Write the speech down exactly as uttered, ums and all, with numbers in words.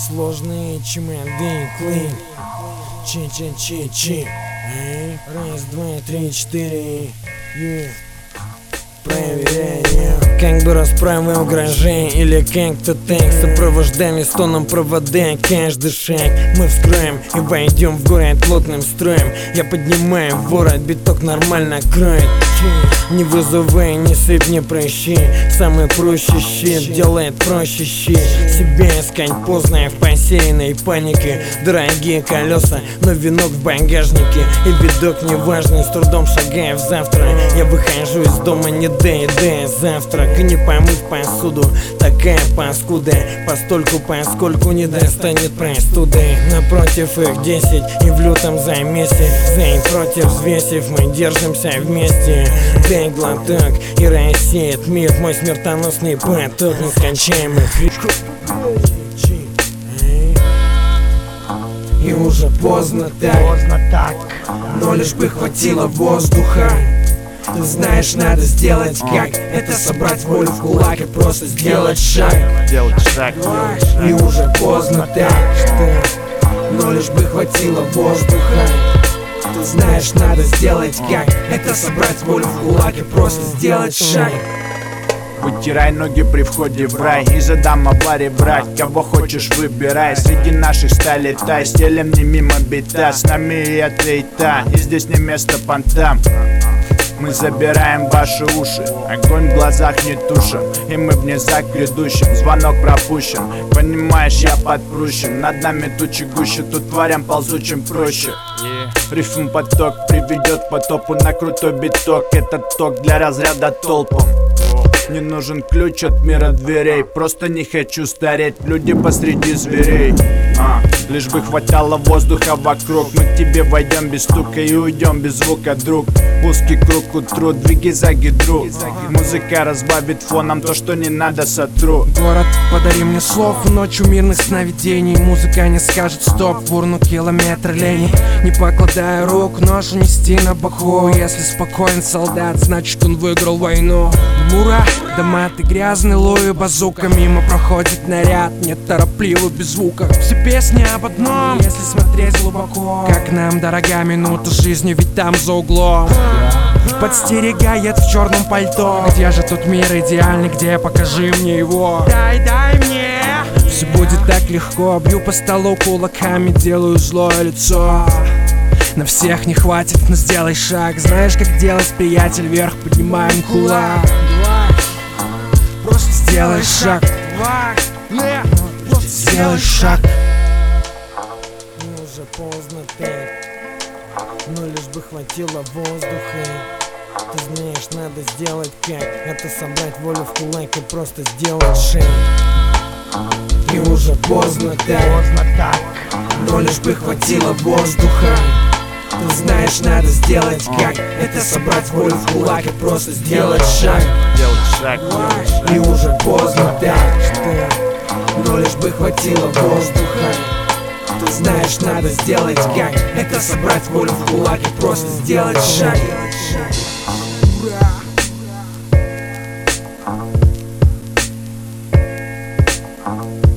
Сложные чемоды, клин. Чи-чи-чи-чи. Раз, два, три, четыре. Yeah. Проверяем. Как бы расправил гаражей или как-то так, сопровождали стоном провода каждый шаг. Мы вскроем и войдем в город плотным строем. Я поднимаю ворот, биток нормально кроет. Не вызывай, не сыпь, не прощи. Самый проще щит делает проще щит. Себя искать поздно в посеянной панике. Дорогие колеса, но венок в багажнике. И видок неважный, с трудом шагая в завтра. Я выхожу из дома, не доедая завтрак. И не помыть посуду, такая паскуда. Постольку, поскольку не достанет простуды. Напротив их десять, и в лютом замесе. За и против взвесив, мы держимся вместе. Дай глоток, и рассеет мир мой смертоносный поток нескончаемых. И уже поздно так, поздно так, но лишь бы хватило воздуха. Ты знаешь, надо сделать как это, собрать волю в кулак и просто сделать шаг. Делать шаг, делать шаг. И уже поздно так, что, но лишь бы хватило воздуха. Ты знаешь, надо сделать как это, собрать волю в кулак и просто сделать шаг. Вытирай ноги при входе в рай и задам аварии брать. Кого хочешь выбирай, среди наших ста летай. Стелем не мимо бита, с нами и отлета. И здесь не место понтам. Мы забираем ваши уши, огонь в глазах не тушим. И мы в низах грядущим, звонок пропущен. Понимаешь, я подпрущен, над нами тучи гуще. Тут тварям ползучим проще. Рифм поток приведет к потопу на крутой биток. Этот ток для разряда толпом. Не нужен ключ от мира дверей, просто не хочу стареть, люди посреди зверей. а, Лишь бы хватало воздуха вокруг. Мы к тебе войдем без стука и уйдем без звука, друг. Узкий круг к утру, двиги за гидру. Музыка разбавит фоном то, что не надо, сотру. Город, подари мне слов, ночью мирных сновидений. Музыка не скажет стоп, в урну километр лени. Не покладая рук, ношу нести на боку. Если спокоен солдат, значит он выиграл войну. Мура, дома ты грязный, луи базука. Мимо проходит наряд, неторопливо, без звука. Все песни об одном, если смотреть глубоко. Как нам дорога минута жизни, ведь там за углом подстерегает в черном пальто. Где же тут мир идеальный, где, покажи мне его. Дай, дай мне. Все будет так легко, бью по столу кулаками, делаю злое лицо. На всех не хватит, но сделай шаг. Знаешь, как делать, приятель, вверх поднимаем кулак. Просто сделай шаг. Сделай шаг. И уже поздно так, но лишь бы хватило воздуха. Ты знаешь, надо сделать как это, собрать волю в кулак и просто сделать шаг. И уже поздно так, Поздно так, но лишь бы хватило воздуха. Ты знаешь, надо сделать как это, собрать волю в кулак и просто сделать шаг. делать шаг, делать шаг. И уже поздно так, что, но лишь бы хватило воздуха. Ты знаешь, надо сделать как это, собрать волю в кулак и просто сделать шаг. Ура!